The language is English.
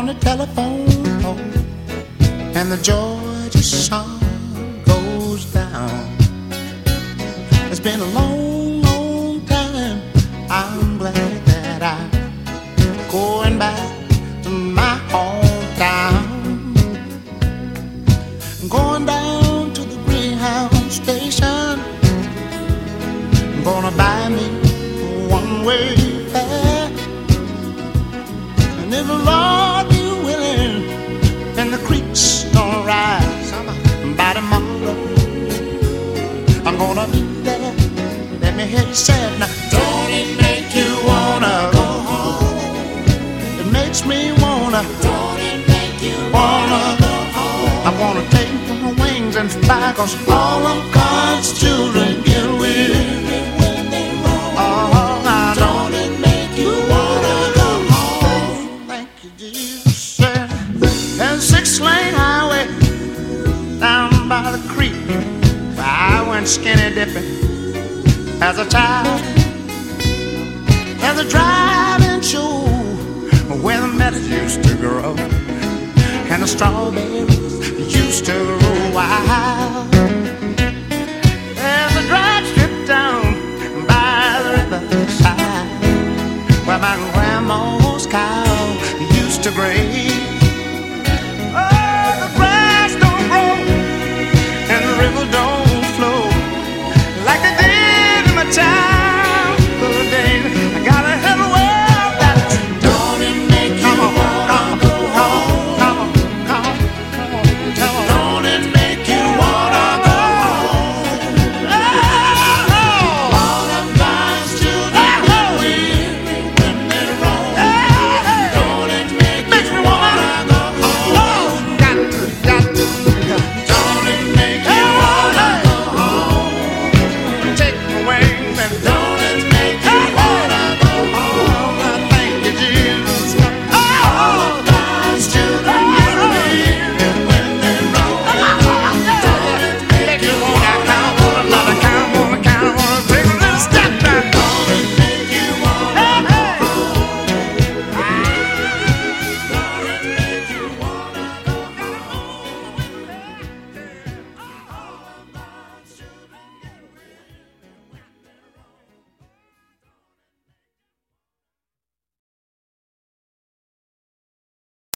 the telephone pole and the Georgia sun goes down. It's been a long, long time. I'm glad that I'm going back to my hometown. I'm going down to the Greyhound station. I'm gonna buy me a one-way fare. And if the Lord be willing and the creeks don't rise by tomorrow, I'm gonna be there. Let me hear you say it now. Don't it make you wanna go home? It makes me wanna. Don't it make you wanna go home? I wanna take my wings and fly, 'cause all of God's children get weary when they roam. Oh, now don't it make you wanna go home? Thank you, Jesus. There's a 6-lane highway down by the creek where I went skinny dipping as a child. There's a drive-in show where the meadows used to grow and the strawberries used to grow wild. There's a drag strip down by the riverside where my grandma's cow used to graze.